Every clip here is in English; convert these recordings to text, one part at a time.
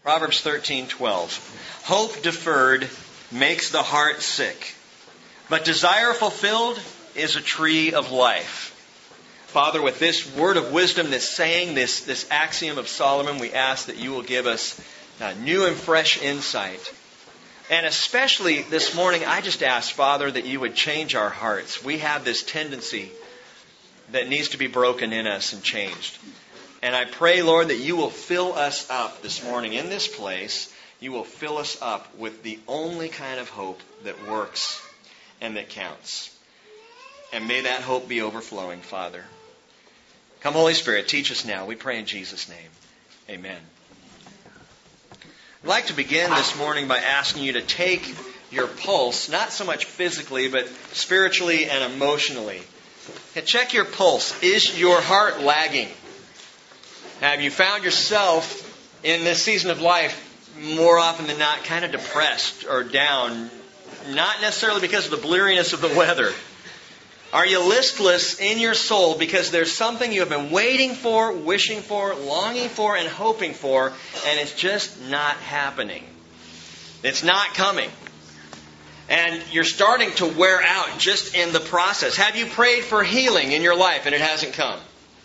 Proverbs 13:12. Hope deferred makes the heart sick, but desire fulfilled is a tree of life. Father, with this word of wisdom, this saying, this axiom of Solomon, we ask that you will give us new and fresh insight. And especially this morning, I just ask, Father, that you would change our hearts. We have this tendency that needs to be broken in us and changed. And I pray, Lord, that you will fill us up this morning in this place. You will fill us up with the only kind of hope that works and that counts. And may that hope be overflowing, Father. Come, Holy Spirit, teach us now. We pray in Jesus' name. Amen. I'd like to begin this morning by asking you to take your pulse, not so much physically, but spiritually and emotionally. And check your pulse. Is your heart lagging? Have you found yourself in this season of life more often than not kind of depressed or down? Not necessarily because of the bleariness of the weather. Are you listless in your soul because there's something you have been waiting for, wishing for, longing for, and hoping for, and it's just not happening? It's not coming. And you're starting to wear out just in the process. Have you prayed for healing in your life and it hasn't come?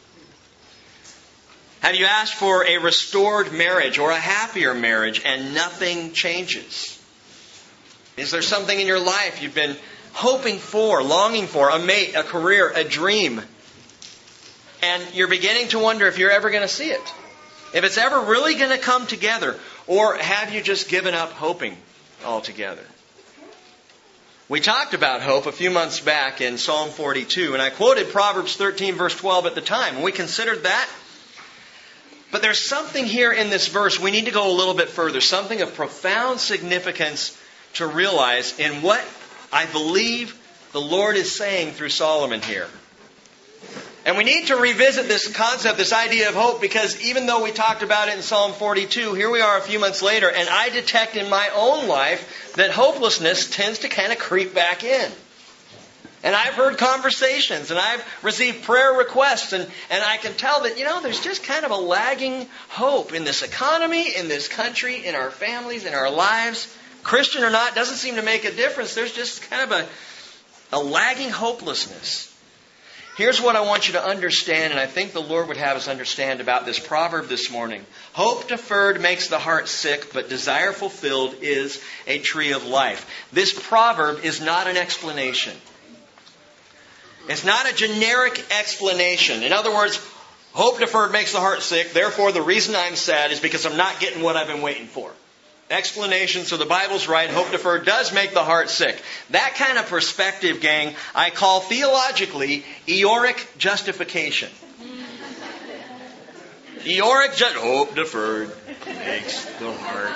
Have you asked for a restored marriage or a happier marriage and nothing changes? Is there something in your life you've been hoping for, longing for, a mate, a career, a dream, and you're beginning to wonder if you're ever going to see it? If it's ever really going to come together? Or have you just given up hoping altogether? We talked about hope a few months back in Psalm 42, and I quoted Proverbs 13, verse 12 at the time, and we considered that. But there's something here in this verse we need to go a little bit further, something of profound significance to realize in what I believe the Lord is saying through Solomon here. And we need to revisit this concept, this idea of hope, because even though we talked about it in Psalm 42, here we are a few months later, and I detect in my own life that hopelessness tends to kind of creep back in. And I've heard conversations, and I've received prayer requests, and I can tell that, there's just kind of a lagging hope in this economy, in this country, in our families, in our lives. Christian or not, doesn't seem to make a difference. There's just kind of a lagging hopelessness. Here's what I want you to understand, and I think the Lord would have us understand about this proverb this morning. Hope deferred makes the heart sick, but desire fulfilled is a tree of life. This proverb is not an explanation. It's not a generic explanation. In other words, hope deferred makes the heart sick, therefore the reason I'm sad is because I'm not getting what I've been waiting for. Explanation, so the Bible's right, hope deferred does make the heart sick. That kind of perspective, gang, I call theologically Eeyoric justification. Hope deferred makes the heart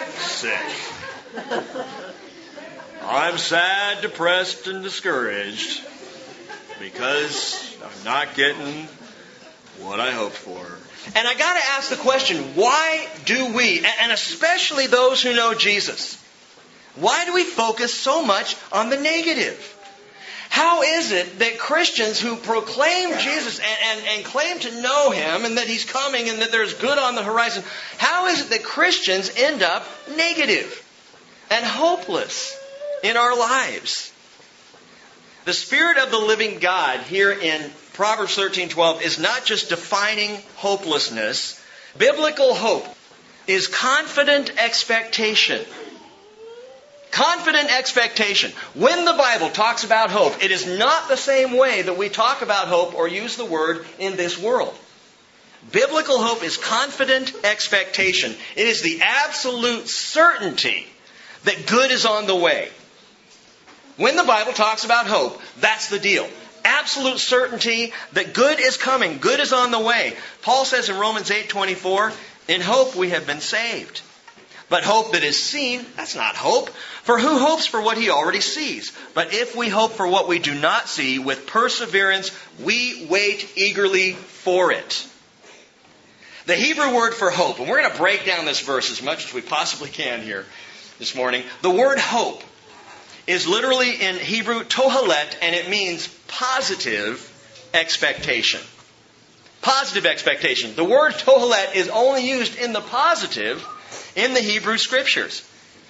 sick. I'm sad, depressed, and discouraged because I'm not getting what I hoped for. And I got to ask the question, why do we, and especially those who know Jesus, why do we focus so much on the negative? How is it that Christians who proclaim Jesus and claim to know Him and that He's coming and that there's good on the horizon, how is it that Christians end up negative and hopeless in our lives? The Spirit of the living God here in Proverbs 13:12 is not just defining hopelessness. Biblical hope is confident expectation. Confident expectation. When the Bible talks about hope, it is not the same way that we talk about hope or use the word in this world. Biblical hope is confident expectation. It is the absolute certainty that good is on the way. When the Bible talks about hope, that's the deal. Absolute certainty that good is coming. Good is on the way. Paul says in Romans 8:24, in hope we have been saved. But hope that is seen, that's not hope. For who hopes for what he already sees? But if we hope for what we do not see, with perseverance we wait eagerly for it. The Hebrew word for hope, and we're going to break down this verse as much as we possibly can here this morning. The word hope is literally in Hebrew tohelet, and it means positive expectation. Positive expectation. The word tohelet is only used in the positive in the Hebrew Scriptures.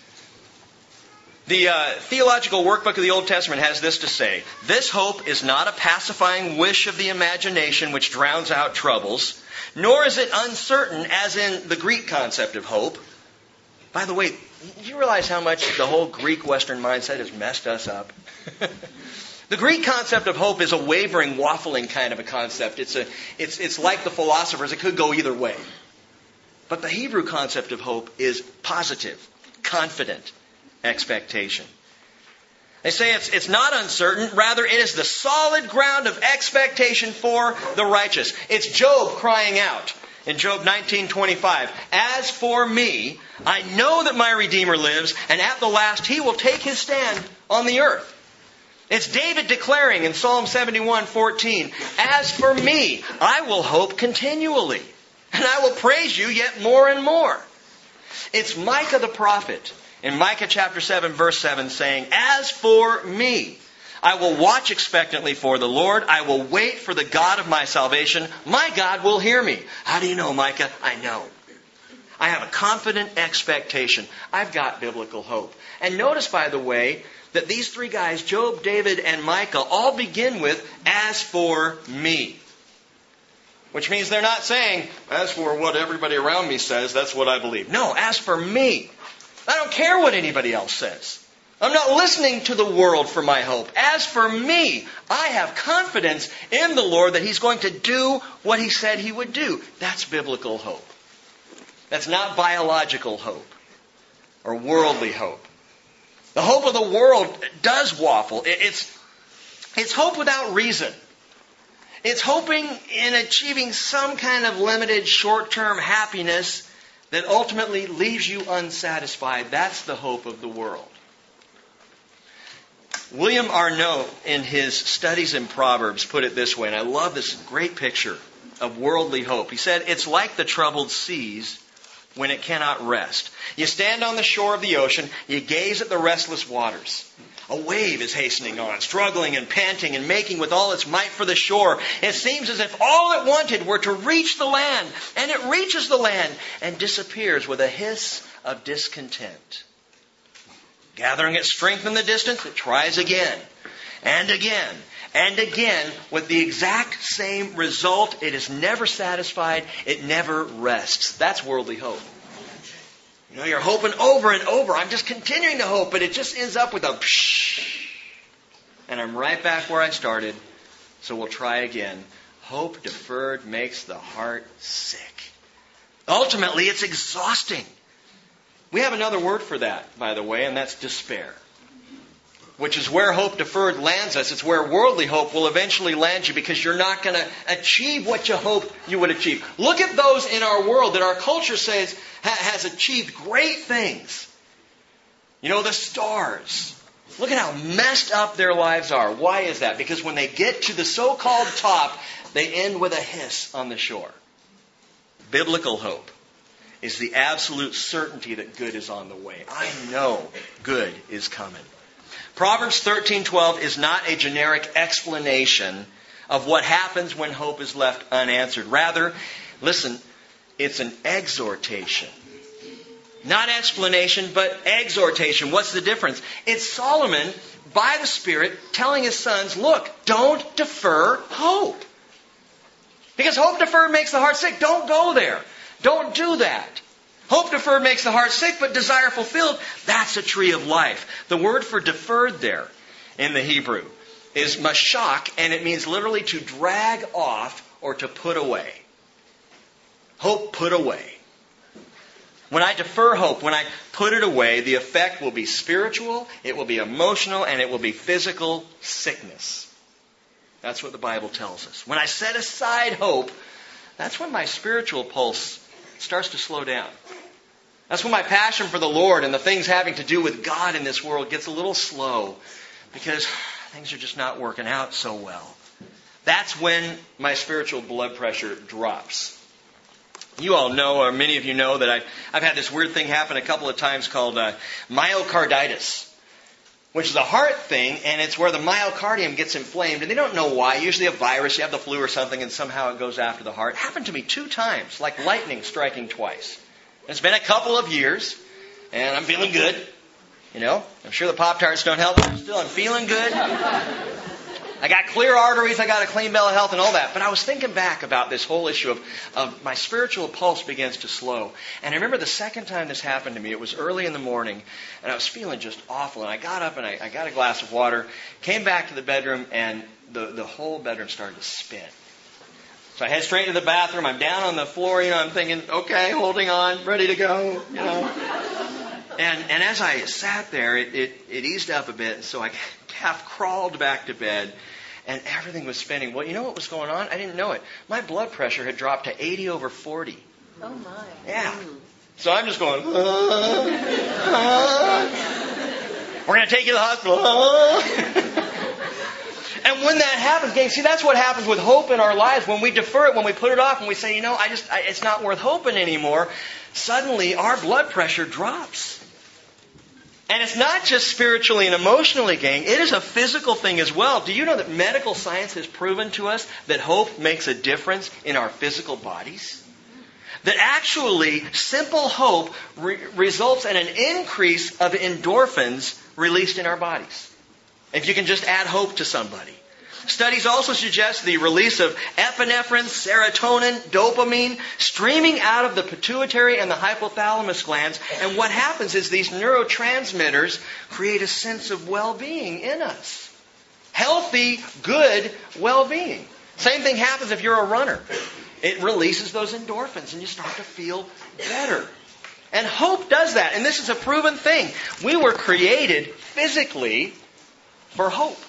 The Theological Workbook of the Old Testament has this to say: this hope is not a pacifying wish of the imagination which drowns out troubles, nor is it uncertain as in the Greek concept of hope. By the way, do you realize how much the whole Greek Western mindset has messed us up? The Greek concept of hope is a wavering, waffling kind of a concept. It's like the philosophers. It could go either way. But the Hebrew concept of hope is positive, confident expectation. They say it's not uncertain. Rather, it is the solid ground of expectation for the righteous. It's Job crying out in Job 19:25. As for me, I know that my Redeemer lives, and at the last he will take his stand on the earth. It's David declaring in Psalm 71:14, as for me, I will hope continually, and I will praise you yet more and more. It's Micah the prophet in Micah chapter 7, verse 7 saying, as for me, I will watch expectantly for the Lord. I will wait for the God of my salvation. My God will hear me. How do you know, Micah? I know. I have a confident expectation. I've got biblical hope. And notice, by the way, that these three guys, Job, David, and Micah, all begin with, as for me. Which means they're not saying, as for what everybody around me says, that's what I believe. No, as for me. I don't care what anybody else says. I'm not listening to the world for my hope. As for me, I have confidence in the Lord that He's going to do what He said He would do. That's biblical hope. That's not biological hope or worldly hope. The hope of the world does waffle. It's hope without reason. It's hoping in achieving some kind of limited short-term happiness that ultimately leaves you unsatisfied. That's the hope of the world. William Arnault, in his studies in Proverbs, put it this way, and I love this great picture of worldly hope. He said, it's like the troubled seas when it cannot rest. You stand on the shore of the ocean, you gaze at the restless waters. A wave is hastening on, struggling and panting and making with all its might for the shore. It seems as if all it wanted were to reach the land, and it reaches the land and disappears with a hiss of discontent. Gathering its strength in the distance, it tries again and again and again with the exact same result. It is never satisfied. It never rests. That's worldly hope. You know, you're hoping over and over. I'm just continuing to hope, but it just ends up with a psh. And I'm right back where I started. So we'll try again. Hope deferred makes the heart sick. Ultimately, it's exhausting. We have another word for that, by the way, and that's despair. Which is where hope deferred lands us. It's where worldly hope will eventually land you because you're not going to achieve what you hope you would achieve. Look at those in our world that our culture says has achieved great things. You know, the stars. Look at how messed up their lives are. Why is that? Because when they get to the so-called top, they end with a hiss on the shore. Biblical hope is the absolute certainty that good is on the way. I know good is coming. Proverbs 13:12 is not a generic explanation of what happens when hope is left unanswered. Rather, listen, it's an exhortation. Not explanation, but exhortation. What's the difference? It's Solomon, by the Spirit, telling his sons, look, don't defer hope. Because hope deferred makes the heart sick. Don't go there. Don't do that. Hope deferred makes the heart sick, but desire fulfilled, that's a tree of life. The word for deferred there in the Hebrew is mashak, and it means literally to drag off or to put away. Hope put away. When I defer hope, when I put it away, the effect will be spiritual, it will be emotional, and it will be physical sickness. That's what the Bible tells us. When I set aside hope, that's when my spiritual pulse starts to slow down. That's when my passion for the Lord and the things having to do with God in this world gets a little slow because things are just not working out so well. That's when my spiritual blood pressure drops. You all know, or many of you know, that I've had this weird thing happen a couple of times called myocarditis, which is a heart thing, and it's where the myocardium gets inflamed, and they don't know why. Usually a virus, you have the flu or something, and somehow it goes after the heart. It happened to me 2 times, like lightning striking twice. It's been a couple of years, and I'm feeling good. I'm sure the Pop-Tarts don't help, but still I'm feeling good. I got clear arteries, I got a clean bill of health and all that. But I was thinking back about this whole issue of my spiritual pulse begins to slow. And I remember the second time this happened to me, it was early in the morning, and I was feeling just awful. And I got up and I got a glass of water, came back to the bedroom, and the whole bedroom started to spin. So I head straight to the bathroom, I'm down on the floor, I'm thinking, okay, holding on, ready to go, And as I sat there, it eased up a bit, so I half crawled back to bed, and everything was spinning. Well, you know what was going on? I didn't know it. My blood pressure had dropped to 80/40. Oh, my. Yeah. So I'm just going, We're going to take you to the hospital. And when that happens, gang, see, that's what happens with hope in our lives. When we defer it, when we put it off, when we say, it's not worth hoping anymore, suddenly our blood pressure drops. And it's not just spiritually and emotionally, gang. It is a physical thing as well. Do you know that medical science has proven to us that hope makes a difference in our physical bodies? That actually simple hope results in an increase of endorphins released in our bodies. If you can just add hope to somebody. Studies also suggest the release of epinephrine, serotonin, dopamine, streaming out of the pituitary and the hypothalamus glands. And what happens is these neurotransmitters create a sense of well-being in us. Healthy, good well-being. Same thing happens if you're a runner. It releases those endorphins and you start to feel better. And hope does that. And this is a proven thing. We were created physically for hope.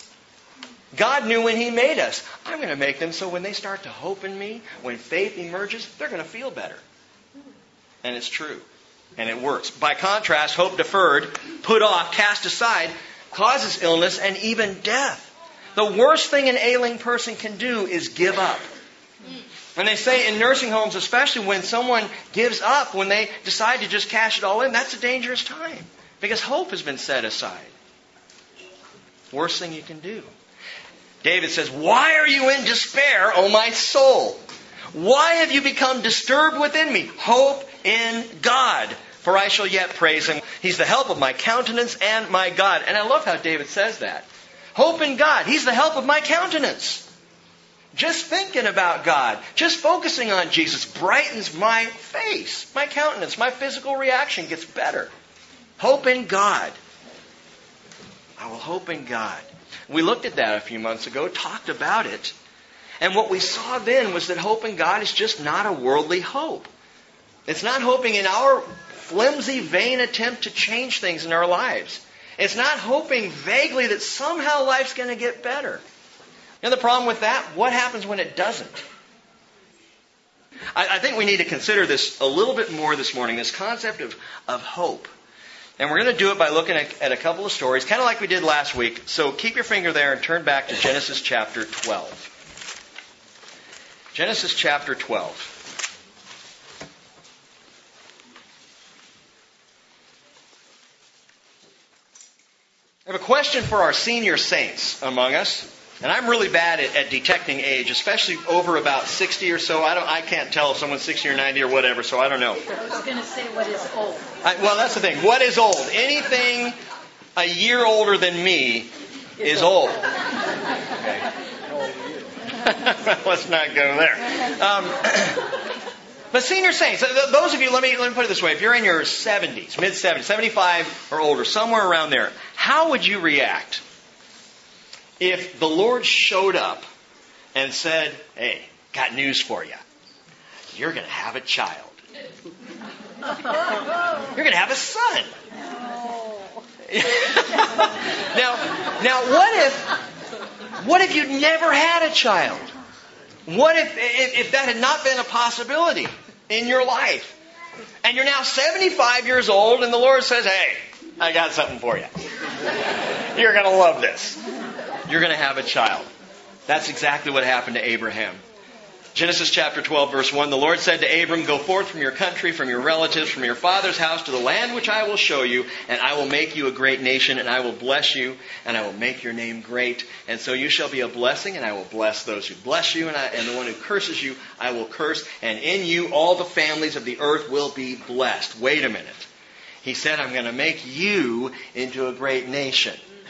God knew when He made us, I'm going to make them so when they start to hope in me, when faith emerges, they're going to feel better. And it's true. And it works. By contrast, hope deferred, put off, cast aside, causes illness and even death. The worst thing an ailing person can do is give up. And they say in nursing homes, especially when someone gives up, when they decide to just cash it all in, that's a dangerous time. Because hope has been set aside. Worst thing you can do. David says, "Why are you in despair, O my soul? Why have you become disturbed within me? Hope in God, for I shall yet praise Him. He's the help of my countenance and my God." And I love how David says that. Hope in God. He's the help of my countenance. Just thinking about God, just focusing on Jesus brightens my face, my countenance, my physical reaction gets better. Hope in God. I will hope in God. We looked at that a few months ago, talked about it. And what we saw then was that hope in God is just not a worldly hope. It's not hoping in our flimsy, vain attempt to change things in our lives. It's not hoping vaguely that somehow life's going to get better. You know the problem with that? What happens when it doesn't? I think we need to consider this a little bit more this morning, this concept of hope. And we're going to do it by looking at a couple of stories, kind of like we did last week. So keep your finger there and turn back to Genesis chapter 12. Genesis chapter 12. I have a question for our senior saints among us. And I'm really bad at detecting age, especially over about 60 or so. I can't tell if someone's 60 or 90 or whatever, so I don't know. I was going to say, what is old? Well, that's the thing. What is old? Anything a year older than me is old. Okay. Let's not go there. But senior saints, those of you, let me put it this way. If you're in your 70s, mid-70s, 75 or older, somewhere around there, how would you react if the Lord showed up and said, "Hey, got news for you. You're going to have a child. You're going to have a son." Now, what if you'd never had a child? What if that had not been a possibility in your life? And you're now 75 years old and the Lord says, "Hey, I got something for you. You're going to love this. You're going to have a child." That's exactly what happened to Abraham. Genesis chapter 12, verse 1, the Lord said to Abram, "Go forth from your country, from your relatives, from your father's house to the land which I will show you, and I will make you a great nation, and I will bless you, and I will make your name great. And so you shall be a blessing, and I will bless those who bless you, and the one who curses you I will curse, and in you all the families of the earth will be blessed." Wait a minute. He said, "I'm going to make you into a great nation."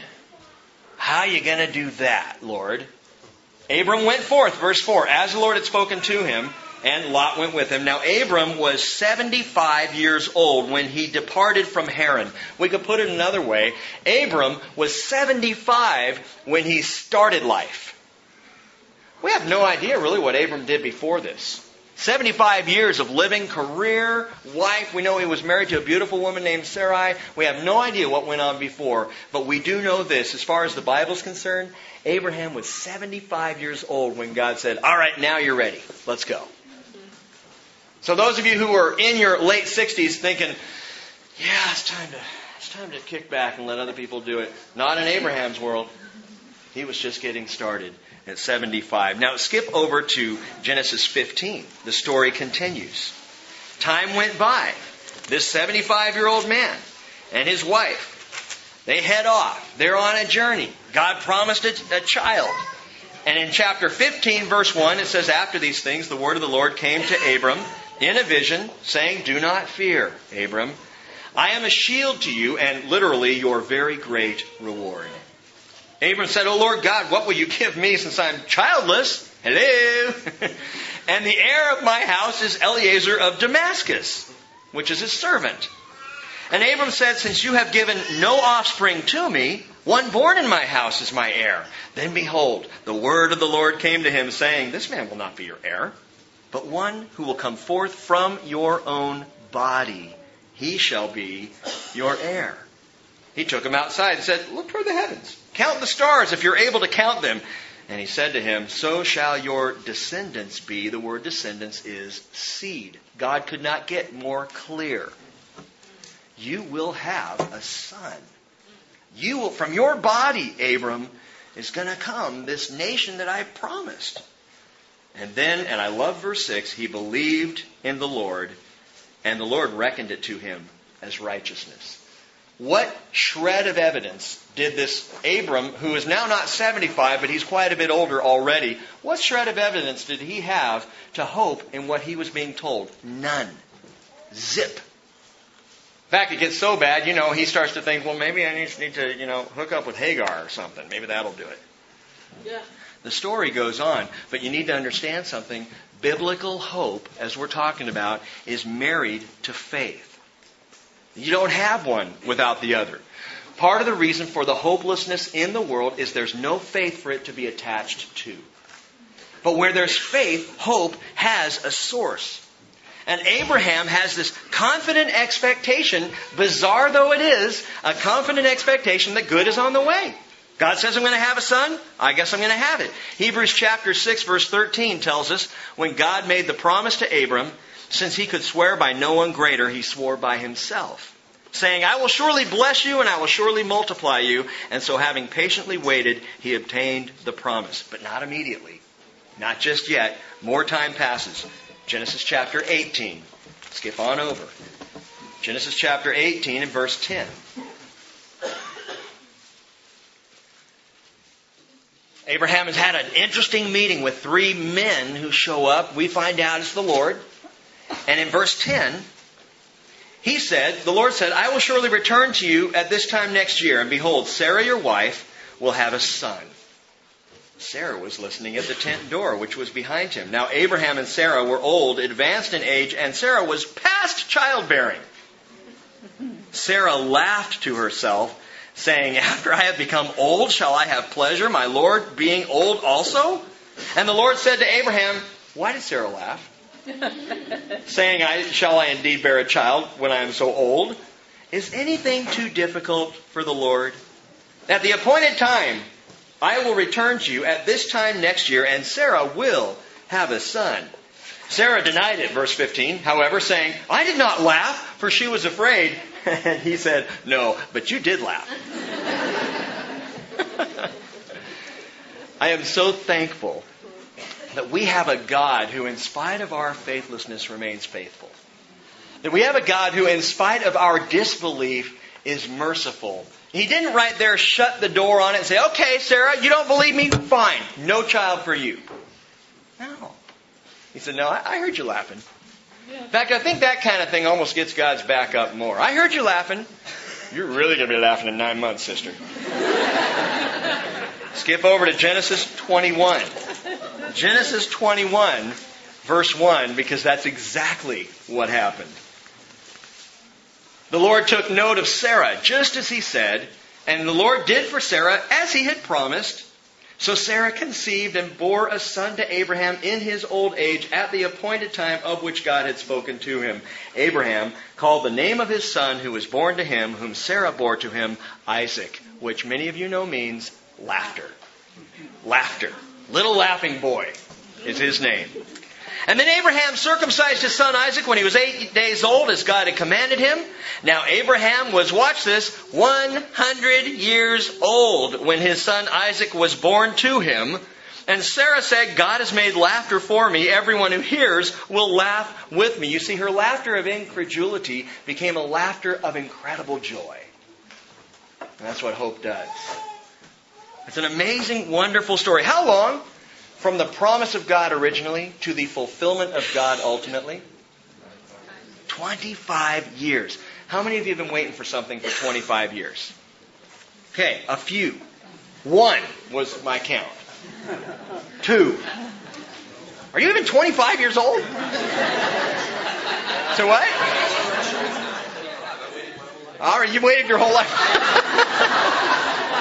How are you going to do that, Lord? Abram went forth, verse 4, as the Lord had spoken to him, and Lot went with him. Now Abram was 75 years old when he departed from Haran. We could put it another way. Abram was 75 when he started life. We have no idea really what Abram did before this. 75 years of living, career, wife. We know he was married to a beautiful woman named Sarai. We have no idea what went on before. But we do know this. As far as the Bible's concerned, Abraham was 75 years old when God said, "All right, now you're ready. Let's go." So those of you who are in your late 60s thinking, "Yeah, it's time to kick back and let other people do it." Not in Abraham's world. He was just getting started at 75. Now skip over to Genesis 15. The story continues. Time went by. This 75-year-old man and his wife, they head off. They're on a journey. God promised a child. And in chapter 15, verse 1, it says, "After these things, the word of the Lord came to Abram in a vision, saying, 'Do not fear, Abram. I am a shield to you, and literally your very great reward.'" Abram said, "O Lord God, what will you give me since I'm childless?" Hello. "And the heir of my house is Eliezer of Damascus," which is his servant. And Abram said, "Since you have given no offspring to me, one born in my house is my heir." Then behold, the word of the Lord came to him, saying, "This man will not be your heir, but one who will come forth from your own body, he shall be your heir." He took him outside and said, "Look toward the heavens. Count the stars if you're able to count them." And he said to him, "So shall your descendants be." The word descendants is seed. God could not get more clear. You will have a son. You will, from your body, Abram, is going to come this nation that I promised. And then, and I love verse 6, he believed in the Lord, and the Lord reckoned it to him as righteousness. What shred of evidence did this Abram, who is now not 75, but he's quite a bit older already, what shred of evidence did he have to hope in what he was being told? None. Zip. In fact, it gets so bad, he starts to think, well, maybe I just need to, hook up with Hagar or something. Maybe that'll do it. Yeah. The story goes on, but you need to understand something. Biblical hope, as we're talking about, is married to faith. You don't have one without the other. Part of the reason for the hopelessness in the world is there's no faith for it to be attached to. But where there's faith, hope has a source. And Abraham has this confident expectation, bizarre though it is, a confident expectation that good is on the way. God says I'm going to have a son, I guess I'm going to have it. Hebrews chapter 6 verse 13 tells us, when God made the promise to Abram, since he could swear by no one greater, he swore by himself, saying, "I will surely bless you and I will surely multiply you." And so having patiently waited, he obtained the promise. But not immediately. Not just yet. More time passes. Genesis chapter 18. Skip on over. Genesis chapter 18 and verse 10. Abraham has had an interesting meeting with 3 men who show up. We find out it's the Lord. And in verse 10, the Lord said, "I will surely return to you at this time next year. And behold, Sarah your wife will have a son." Sarah was listening at the tent door, which was behind him. Now Abraham and Sarah were old, advanced in age, and Sarah was past childbearing. Sarah laughed to herself, saying, "After I have become old, shall I have pleasure, my Lord, being old also?" And the Lord said to Abraham, "Why did Sarah laugh? Saying, shall I indeed bear a child when I am so old? Is anything too difficult for the Lord? At the appointed time, I will return to you at this time next year, and Sarah will have a son." Sarah denied it, verse 15, however, saying, "I did not laugh, for she was afraid." And he said, "No, but you did laugh." I am so thankful that we have a God who, in spite of our faithlessness, remains faithful. That we have a God who, in spite of our disbelief, is merciful. He didn't right there shut the door on it and say, okay, Sarah, you don't believe me? Fine. No child for you. No. He said, no, I heard you laughing. In fact, I think that kind of thing almost gets God's back up more. I heard you laughing. You're really going to be laughing in 9 months, sister. Skip over to Genesis 21. Genesis 21, verse 1, because that's exactly what happened. The Lord took note of Sarah, just as He said, and the Lord did for Sarah as He had promised. So Sarah conceived and bore a son to Abraham in his old age at the appointed time of which God had spoken to him. Abraham called the name of his son who was born to him, whom Sarah bore to him, Isaac, which many of you know means laughter. Laughter. Little laughing boy is his name. And then Abraham circumcised his son Isaac when he was 8 days old, as God had commanded him. Now Abraham was, watch this, 100 years old when his son Isaac was born to him. And Sarah said, God has made laughter for me. Everyone who hears will laugh with me. You see, her laughter of incredulity became a laughter of incredible joy. And that's what hope does. It's an amazing, wonderful story. How long? From the promise of God originally to the fulfillment of God ultimately? 25 years. How many of you have been waiting for something for 25 years? Okay, a few. 1 was my count. 2. Are you even 25 years old? So what? All right, you've waited your whole life.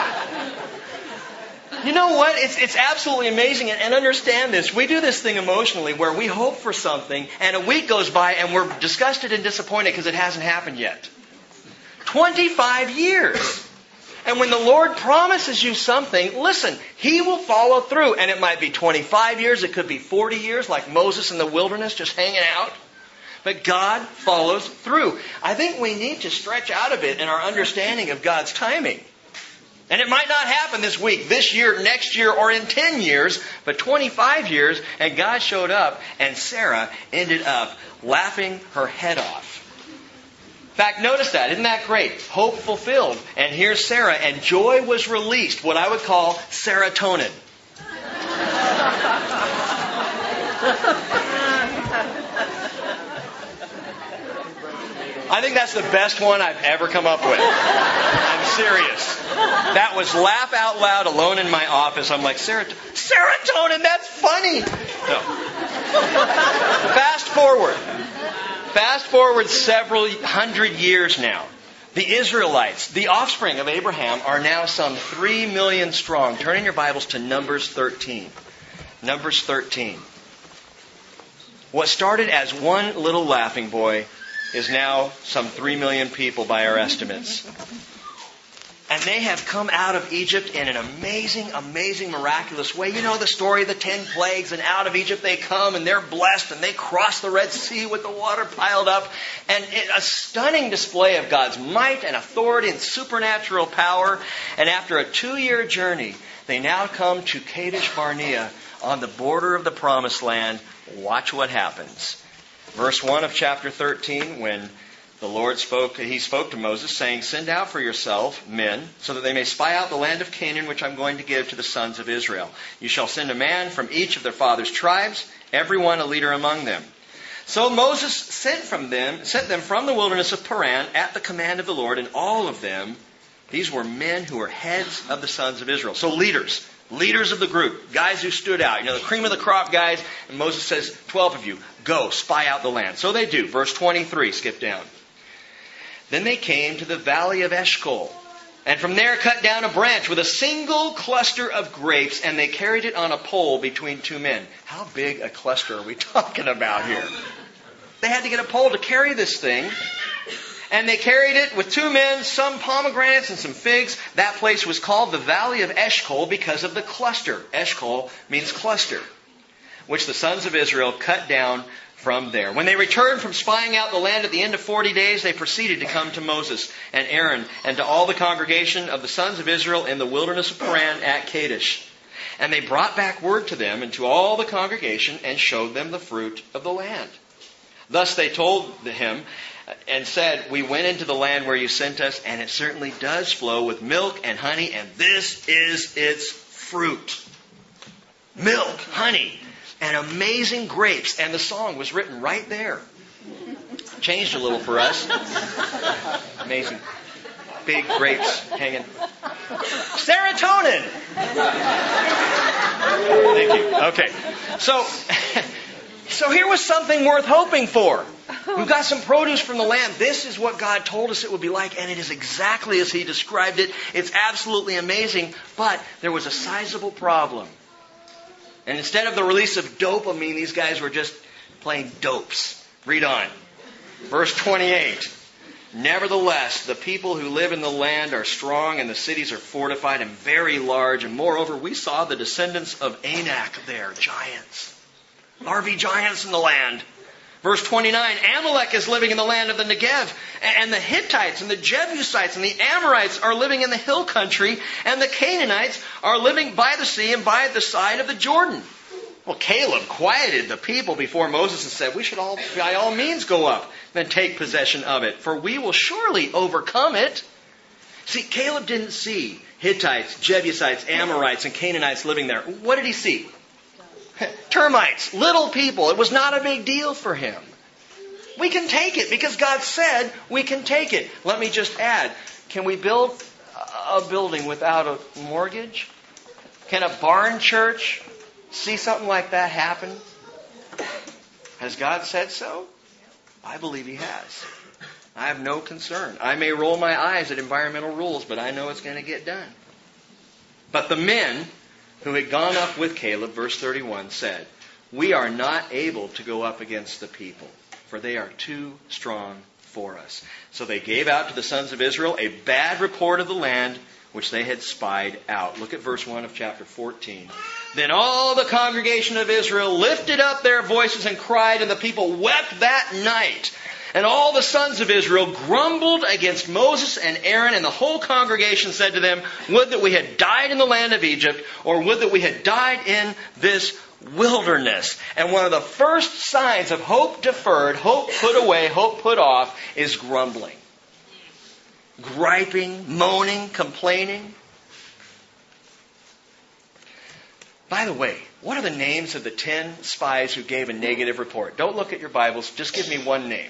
You know what? It's absolutely amazing. And understand this. We do this thing emotionally where we hope for something and a week goes by and we're disgusted and disappointed because it hasn't happened yet. 25 years. And when the Lord promises you something, listen, He will follow through. And it might be 25 years. It could be 40 years like Moses in the wilderness just hanging out. But God follows through. I think we need to stretch out a bit in our understanding of God's timing. And it might not happen this week, this year, next year, or in 10 years, but 25 years, and God showed up, and Sarah ended up laughing her head off. In fact, notice that. Isn't that great? Hope fulfilled. And here's Sarah, and joy was released, what I would call serotonin. I think that's the best one I've ever come up with. I'm serious. That was laugh out loud alone in my office. I'm like, serotonin, that's funny. No. Fast forward several hundred years now. The Israelites, the offspring of Abraham, are now some 3 million strong. Turn in your Bibles to Numbers 13. Numbers 13. What started as one little laughing boy is now some 3 million people by our estimates. And they have come out of Egypt in an amazing, amazing, miraculous way. You know the story of the 10 plagues, and out of Egypt they come and they're blessed and they cross the Red Sea with the water piled up. And a stunning display of God's might and authority and supernatural power. And after a 2-year journey, they now come to Kadesh Barnea on the border of the Promised Land. Watch what happens. Verse 1 of chapter 13, when the Lord spoke to Moses, saying, Send out for yourself men, so that they may spy out the land of Canaan, which I'm going to give to the sons of Israel. You shall send a man from each of their fathers' tribes, every one a leader among them. So Moses sent them from the wilderness of Paran at the command of the Lord, and all of them, these were men who were heads of the sons of Israel. So leaders of the group, guys who stood out, the cream of the crop guys. And Moses says, 12 of you, go spy out the land. So they do. Verse 23, skip down. Then they came to the valley of Eshcol, and from there cut down a branch with a single cluster of grapes, and they carried it on a pole between 2 men. How big a cluster are we talking about here? They had to get a pole to carry this thing. And they carried it with 2 men, some pomegranates and some figs. That place was called the Valley of Eshcol because of the cluster. Eshcol means cluster, which the sons of Israel cut down from there. When they returned from spying out the land at the end of 40 days, they proceeded to come to Moses and Aaron and to all the congregation of the sons of Israel in the wilderness of Paran at Kadesh. And they brought back word to them and to all the congregation and showed them the fruit of the land. Thus they told him and said, we went into the land where you sent us, and it certainly does flow with milk and honey, and this is its fruit. Milk, honey, and amazing grapes. And the song was written right there. Changed a little for us. Amazing. Big grapes hanging. Serotonin! Thank you. Okay. So here was something worth hoping for. We've got some produce from the land. This is what God told us it would be like, and it is exactly as He described it. It's absolutely amazing, but there was a sizable problem. And instead of the release of dopamine, these guys were just playing dopes. Read on. Verse 28. Nevertheless, the people who live in the land are strong, and the cities are fortified and very large. And moreover, we saw the descendants of Anak there, giants. RV giants in the land. Verse 29, Amalek is living in the land of the Negev, and the Hittites and the Jebusites and the Amorites are living in the hill country, and the Canaanites are living by the sea and by the side of the Jordan. Well, Caleb quieted the people before Moses and said, we should all, by all means, go up and take possession of it, for we will surely overcome it. See, Caleb didn't see Hittites, Jebusites, Amorites, and Canaanites living there. What did he see? Termites, little people. It was not a big deal for him. We can take it because God said we can take it. Let me just add, can we build a building without a mortgage? Can a barn church see something like that happen? Has God said so? I believe He has. I have no concern. I may roll my eyes at environmental rules, but I know it's going to get done. But the men who had gone up with Caleb, verse 31, said, we are not able to go up against the people, for they are too strong for us. So they gave out to the sons of Israel a bad report of the land which they had spied out. Look at verse 1 of chapter 14. Then all the congregation of Israel lifted up their voices and cried, and the people wept that night. And all the sons of Israel grumbled against Moses and Aaron, and the whole congregation said to them, would that we had died in the land of Egypt, or would that we had died in this wilderness. And one of the first signs of hope deferred, hope put away, hope put off, is grumbling. Griping, moaning, complaining. By the way, what are the names of the 10 spies who gave a negative report? Don't look at your Bibles, just give me one name.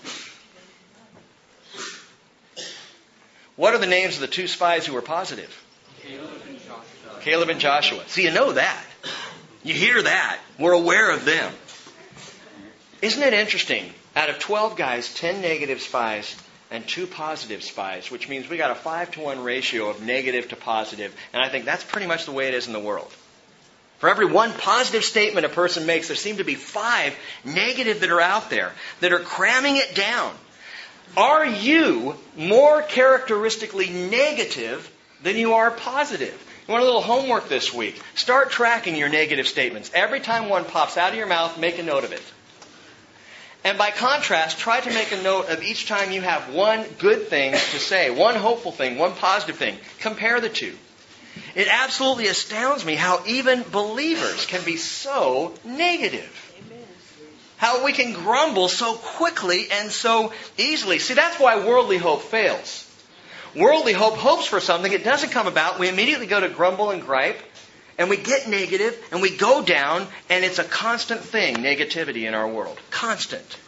What are the names of the 2 spies who were positive? Caleb and Joshua. See, you know that. You hear that. We're aware of them. Isn't it interesting? Out of 12 guys, 10 negative spies and 2 positive spies, which means we got a 5-to-1 ratio of negative to positive. And I think that's pretty much the way it is in the world. For every 1 positive statement a person makes, there seem to be 5 negative that are out there that are cramming it down. Are you more characteristically negative than you are positive? You want a little homework this week? Start tracking your negative statements. Every time one pops out of your mouth, make a note of it. And by contrast, try to make a note of each time you have one good thing to say, one hopeful thing, one positive thing. Compare the two. It absolutely astounds me how even believers can be so negative. How we can grumble so quickly and so easily. See, that's why worldly hope fails. Worldly hope hopes for something. It doesn't come about. We immediately go to grumble and gripe. And we get negative. And we go down. And it's a constant thing, negativity in our world. Constant.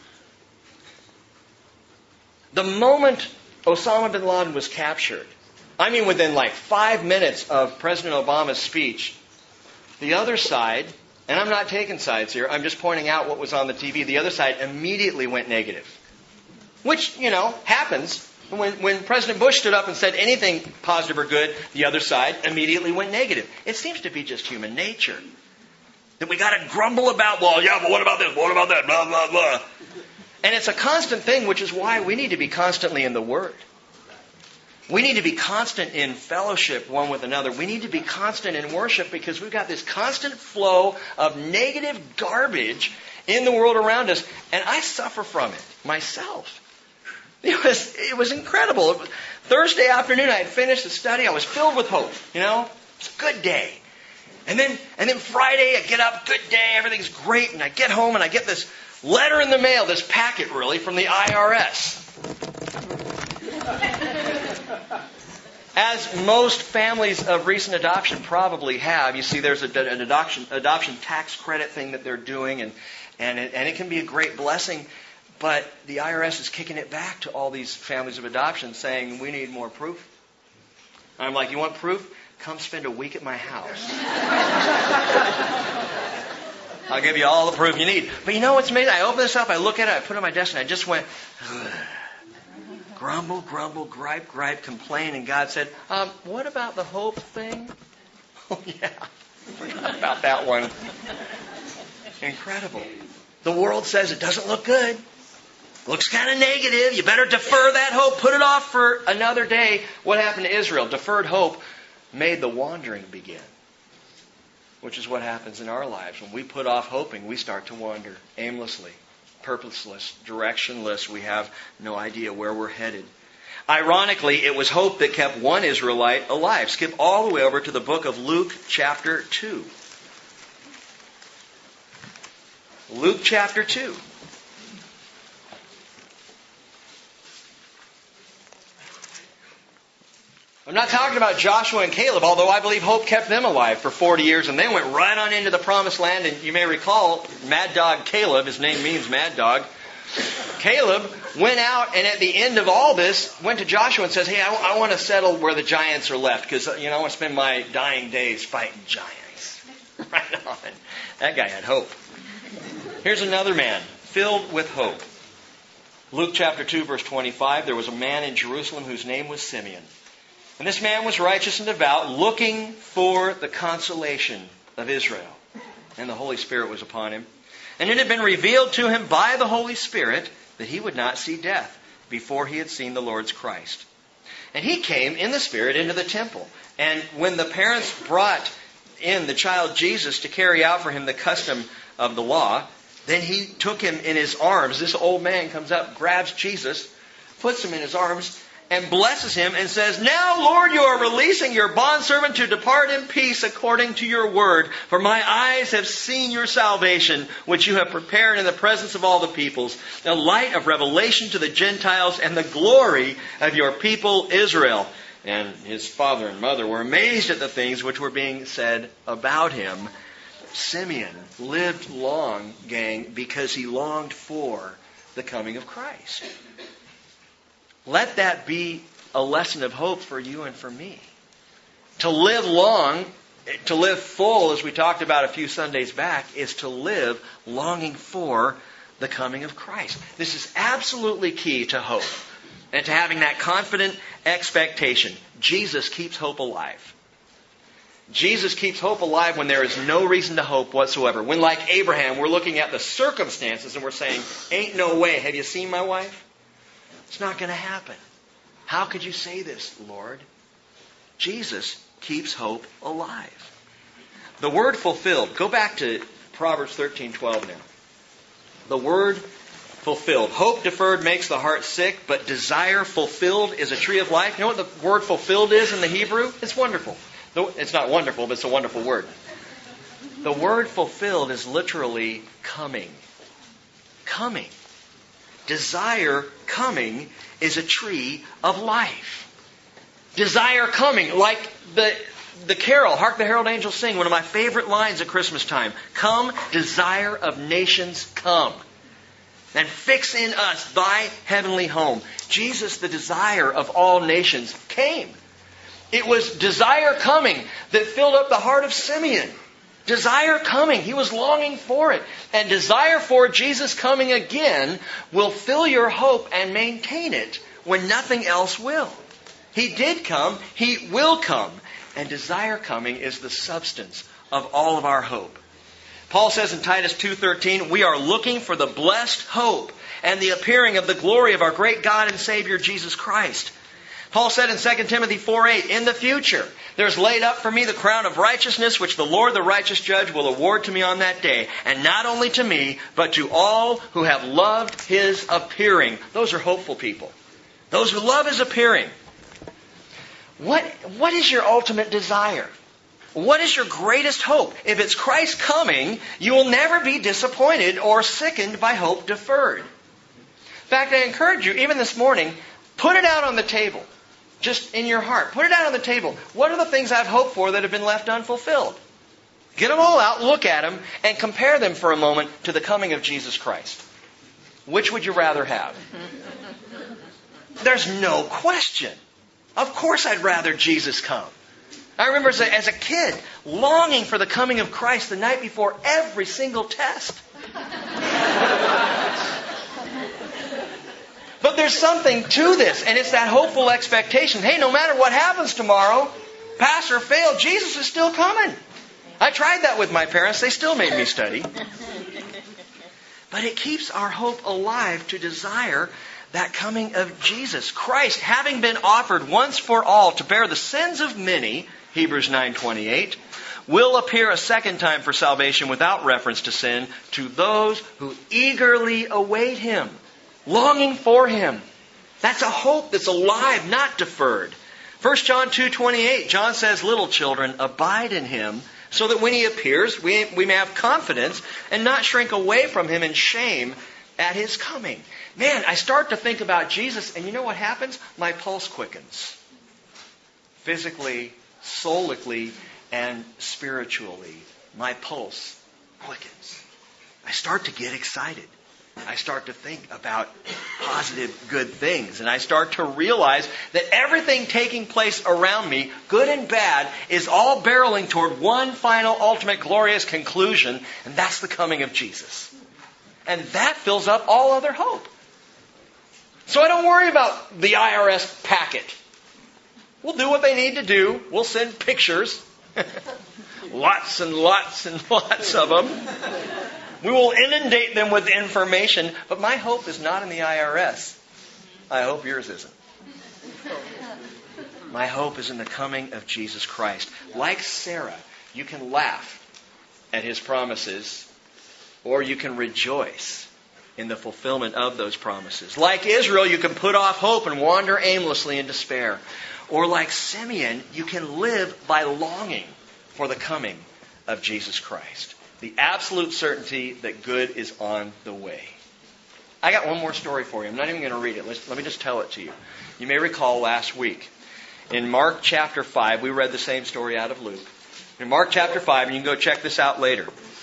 The moment Osama bin Laden was captured, I mean within like 5 minutes of President Obama's speech, the other side, and I'm not taking sides here, I'm just pointing out what was on the TV, the other side immediately went negative. Which, happens. When President Bush stood up and said anything positive or good, the other side immediately went negative. It seems to be just human nature. That we got to grumble about, well, yeah, but what about this? What about that? Blah, blah, blah. And it's a constant thing, which is why we need to be constantly in the Word. We need to be constant in fellowship one with another. We need to be constant in worship because we've got this constant flow of negative garbage in the world around us. And I suffer from it myself. It was incredible. Thursday afternoon, I had finished the study. I was filled with hope. It's a good day. And then Friday, I get up, good day, everything's great, and I get home and I get this letter in the mail, this packet really, from the IRS. As most families of recent adoption probably have, you see there's an adoption tax credit thing that they're doing, and it can be a great blessing, but the IRS is kicking it back to all these families of adoption saying, we need more proof. And I'm like, you want proof? Come spend a week at my house. I'll give you all the proof you need. But you know what's amazing? I open this up, I look at it, I put it on my desk, and I just went, grumble, grumble, gripe, gripe, complain. And God said, what about the hope thing? Oh, yeah. Forgot about that one. Incredible. The world says it doesn't look good. Looks kind of negative. You better defer that hope. Put it off for another day. What happened to Israel? Deferred hope made the wandering begin. Which is what happens in our lives. When we put off hoping, we start to wander aimlessly, purposeless, directionless. We have no idea where we're headed. Ironically, it was hope that kept one Israelite alive. Skip all the way over to the book of Luke chapter 2. Luke chapter 2. I'm not talking about Joshua and Caleb, although I believe hope kept them alive for 40 years, and they went right on into the promised land. And you may recall, Mad Dog Caleb, his name means Mad Dog. Caleb went out, and at the end of all this, went to Joshua and says, hey, I want to settle where the giants are left, because I want to spend my dying days fighting giants. Right on. That guy had hope. Here's another man filled with hope. Luke chapter 2, verse 25, there was a man in Jerusalem whose name was Simeon. And this man was righteous and devout, looking for the consolation of Israel. And the Holy Spirit was upon him. And it had been revealed to him by the Holy Spirit that he would not see death before he had seen the Lord's Christ. And he came in the Spirit into the temple. And when the parents brought in the child Jesus to carry out for him the custom of the law, then he took him in his arms. This old man comes up, grabs Jesus, puts him in his arms, and blesses him and says, now, Lord, you are releasing your bondservant to depart in peace according to your word. For my eyes have seen your salvation, which you have prepared in the presence of all the peoples, a light of revelation to the Gentiles and the glory of your people Israel. And his father and mother were amazed at the things which were being said about him. Simeon lived long, gang, because he longed for the coming of Christ. Let that be a lesson of hope for you and for me. To live long, to live full, as we talked about a few Sundays back, is to live longing for the coming of Christ. This is absolutely key to hope and to having that confident expectation. Jesus keeps hope alive. Jesus keeps hope alive when there is no reason to hope whatsoever. When, like Abraham, we're looking at the circumstances and we're saying, ain't no way. Have you seen my wife? It's not going to happen. How could you say this, Lord? Jesus keeps hope alive. The word fulfilled. Go back to Proverbs 13:12 now. The word fulfilled. Hope deferred makes the heart sick, but desire fulfilled is a tree of life. You know what the word fulfilled is in the Hebrew? It's wonderful. It's not wonderful, but it's a wonderful word. The word fulfilled is literally coming. Coming. Desire coming is a tree of life. Desire coming, like the carol, Hark the Herald Angels Sing, one of my favorite lines at Christmas time. Come, desire of nations, come. And fix in us thy heavenly home. Jesus, the desire of all nations, came. It was desire coming that filled up the heart of Simeon. Desire coming. He was longing for it. And desire for Jesus coming again will fill your hope and maintain it when nothing else will. He did come. He will come. And desire coming is the substance of all of our hope. Paul says in Titus 2:13, we are looking for the blessed hope and the appearing of the glory of our great God and Savior Jesus Christ. Paul said in 2 Timothy 4:8, in the future, there's laid up for me the crown of righteousness, which the Lord, the righteous judge, will award to me on that day. And not only to me, but to all who have loved His appearing. Those are hopeful people. Those who love His appearing. What is your ultimate desire? What is your greatest hope? If it's Christ coming, you will never be disappointed or sickened by hope deferred. In fact, I encourage you, even this morning, put it out on the table. Just in your heart. Put it out on the table. What are the things I've hoped for that have been left unfulfilled? Get them all out, look at them, and compare them for a moment to the coming of Jesus Christ. Which would you rather have? There's no question. Of course I'd rather Jesus come. I remember as a kid, longing for the coming of Christ the night before every single test. But there's something to this, and it's that hopeful expectation. Hey, no matter what happens tomorrow, pass or fail, Jesus is still coming. I tried that with my parents. They still made me study. But it keeps our hope alive to desire that coming of Jesus. Christ, having been offered once for all to bear the sins of many, Hebrews 9:28, will appear a second time for salvation without reference to sin to those who eagerly await Him, longing for Him. That's a hope that's alive, not deferred. 1 John 2:28, John says, "Little children, abide in Him, so that when He appears, we may have confidence and not shrink away from Him in shame at His coming." Man, I start to think about Jesus, and you know what happens? My pulse quickens. Physically, soulically, and spiritually, my pulse quickens. I start to get excited. I start to think about positive, good things. And I start to realize that everything taking place around me, good and bad, is all barreling toward one final, ultimate, glorious conclusion. And that's the coming of Jesus. And that fills up all other hope. So I don't worry about the IRS packet. We'll do what they need to do. We'll send pictures. Lots and lots and lots of them. We will inundate them with information. But my hope is not in the IRS. I hope yours isn't. My hope is in the coming of Jesus Christ. Like Sarah, you can laugh at His promises, or you can rejoice in the fulfillment of those promises. Like Israel, you can put off hope and wander aimlessly in despair. Or like Simeon, you can live by longing for the coming of Jesus Christ. The absolute certainty that good is on the way. I got one more story for you. I'm not even going to read it. Let me just tell it to you. You may recall last week, in Mark chapter 5, we read the same story out of Luke. In Mark chapter 5, and you can go check this out later,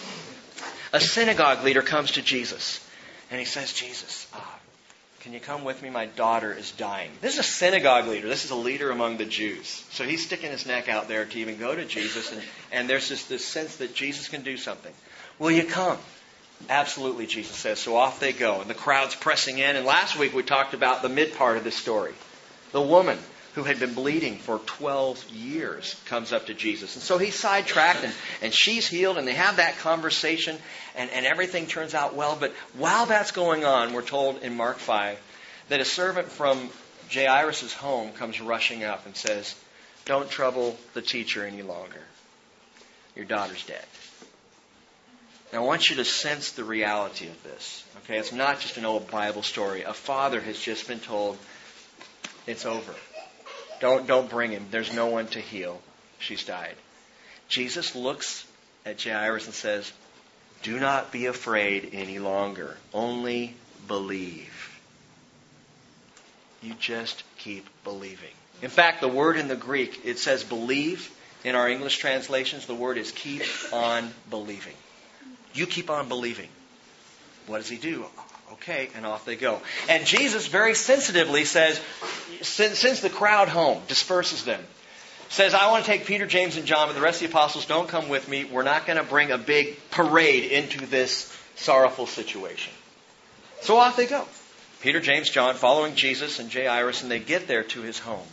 a synagogue leader comes to Jesus. And he says, "Jesus, can you come with me? My daughter is dying." This is a synagogue leader. This is a leader among the Jews. So he's sticking his neck out there to even go to Jesus. And there's just this sense that Jesus can do something. "Will you come?" "Absolutely," Jesus says. So off they go. And the crowd's pressing in. And last week we talked about the mid part of this story. The woman who had been bleeding for 12 years comes up to Jesus. And so he's sidetracked and she's healed and they have that conversation and everything turns out well. But while that's going on, we're told in Mark 5 that a servant from Jairus' home comes rushing up and says, "Don't trouble the teacher any longer. Your daughter's dead." Now I want you to sense the reality of this. Okay, it's not just an old Bible story. A father has just been told, it's over. Don't bring him. There's no one to heal. She's died. Jesus looks at Jairus and says, "Do not be afraid any longer. Only believe." You just keep believing. In fact, the word in the Greek, it says believe. In our English translations, the word is keep on believing. You keep on believing. What does he do? Okay, and off they go. And Jesus very sensitively says, sends the crowd home, disperses them. Says, "I want to take Peter, James, and John, but the rest of the apostles don't come with me. We're not going to bring a big parade into this sorrowful situation." So off they go. Peter, James, John, following Jesus and Jairus, and they get there to his home.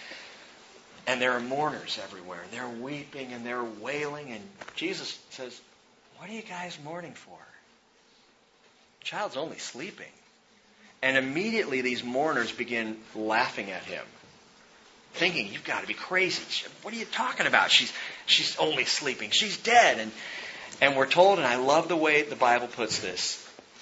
And there are mourners everywhere. They're weeping and they're wailing. And Jesus says, "What are you guys mourning for? Child's only sleeping." And immediately these mourners begin laughing at him, thinking, "You've got to be crazy. What are you talking about? She's only sleeping. She's dead." And we're told, and I love the way the Bible puts this,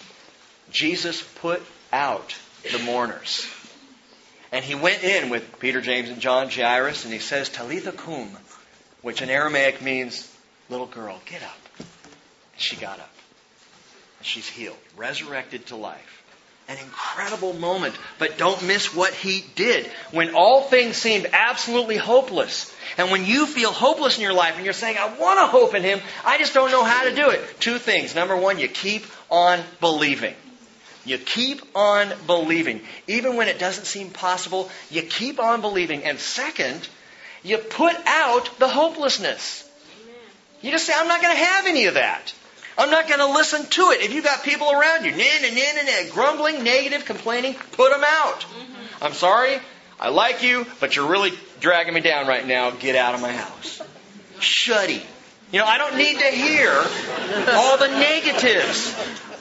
Jesus put out the mourners. And he went in with Peter, James, and John, Jairus, and he says, "Talitha cum," which in Aramaic means, little girl, get up. And she got up. And she's healed, resurrected to life. An incredible moment, but don't miss what he did. When all things seemed absolutely hopeless, and when you feel hopeless in your life and you're saying, I want to hope in him, I just don't know how to do it. Two things. Number one, you keep on believing. You keep on believing. Even when it doesn't seem possible, you keep on believing. And second, you put out the hopelessness. You just say, I'm not going to have any of that. I'm not going to listen to it. If you've got people around you, grumbling, negative, complaining, put them out. I'm sorry, I like you, but you're really dragging me down right now. Get out of my house. Shuddy. I don't need to hear all the negatives.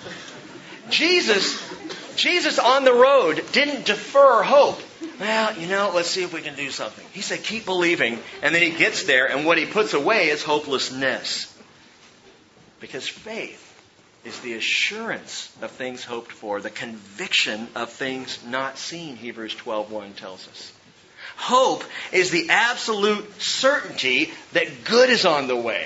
Jesus on the road didn't defer hope. Well, let's see if we can do something. He said, keep believing. And then he gets there, and what he puts away is hopelessness. Because faith is the assurance of things hoped for, the conviction of things not seen, Hebrews 12:1 tells us. Hope is the absolute certainty that good is on the way.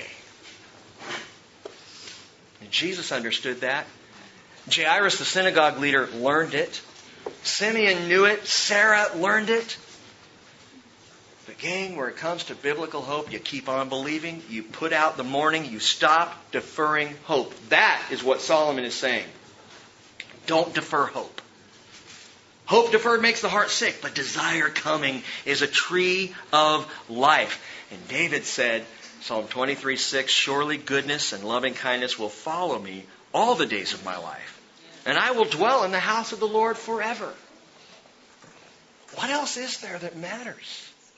And Jesus understood that. Jairus, the synagogue leader, learned it. Simeon knew it. Sarah learned it. But gang, where it comes to biblical hope, you keep on believing. You put out the mourning. You stop deferring hope. That is what Solomon is saying. Don't defer hope. Hope deferred makes the heart sick, but desire coming is a tree of life. And David said, Psalm 23:6, surely goodness and loving kindness will follow me all the days of my life, and I will dwell in the house of the Lord forever. What else is there that matters?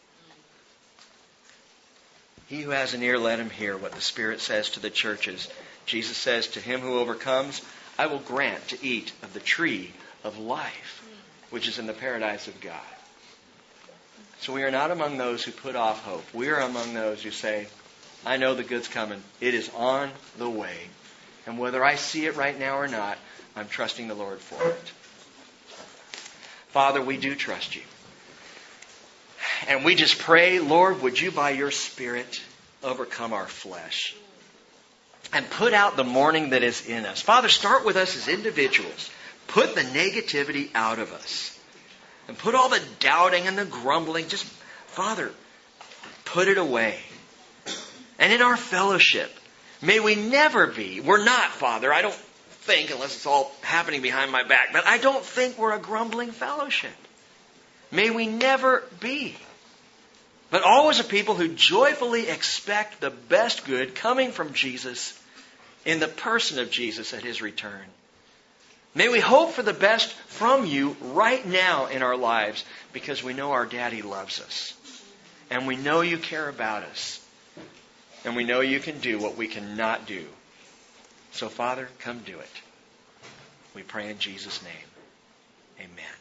He who has an ear, let him hear what the Spirit says to the churches. Jesus says, to him who overcomes, I will grant to eat of the tree of life, which is in the paradise of God. So we are not among those who put off hope. We are among those who say, I know the good's coming. It is on the way. And whether I see it right now or not, I'm trusting the Lord for it. Father, we do trust you. And we just pray, Lord, would you by your Spirit overcome our flesh and put out the mourning that is in us. Father, start with us as individuals. Put the negativity out of us. And put all the doubting and the grumbling, just, Father, put it away. And in our fellowship, may we never be, we're not, Father, I don't think, unless it's all happening behind my back, but I don't think we're a grumbling fellowship. May we never be. But always a people who joyfully expect the best good coming from Jesus in the person of Jesus at His return. May we hope for the best from you right now in our lives, because we know our Daddy loves us. And we know you care about us. And we know you can do what we cannot do. So, Father, come do it. We pray in Jesus' name. Amen.